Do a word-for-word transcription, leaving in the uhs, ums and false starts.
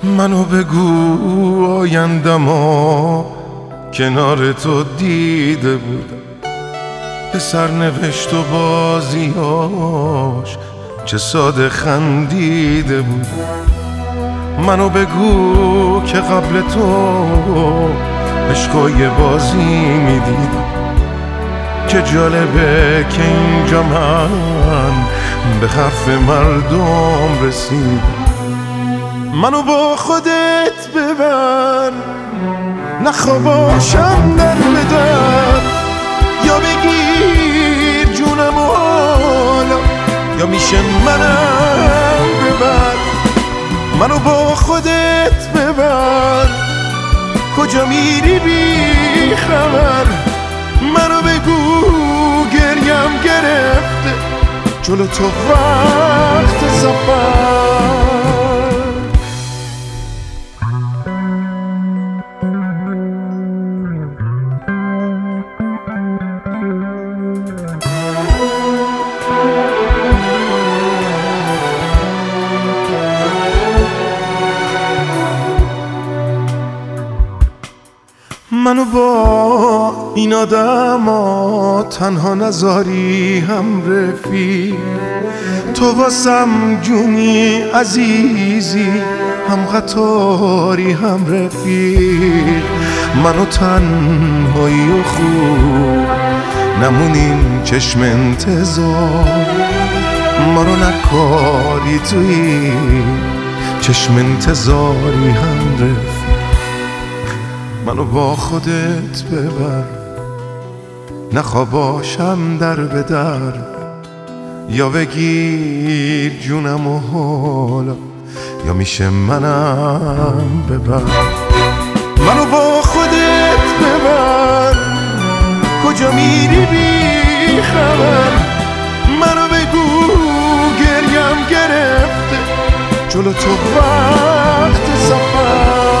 منو بگو آیندما کنار تو دیده بودم، به سرنوشت و بازیاش چه ساده خندیده بودم. منو بگو که قبل تو عشقای بازی میدیدم، که جالبه که اینجا من به حرف مردم رسیدم. منو با خودت ببر، نخواباشم در بدر، یا بگیر جونم و حالا یا میشه منم ببر. منو با خودت ببر، کجا میری بی خبر. منو بگو گریم گرفته جلو تو وقت سفر. منو با این آدما تنها نذاری هم رفیق، تو واسم جونی عزیزی، هم قطاری هم رفیق. منو تنهایی و خوب نمونیم چشم انتظار، ما رو نکاری توی چشم انتظاری هم رفیق. منو با خودت ببر، نخواباشم در به در، یا بگیر جونم و حالا یا میشه منم ببر. منو با خودت ببر، کجا میری بی خبر. منو بگو گریم گرفته جلو تو وقت سفر.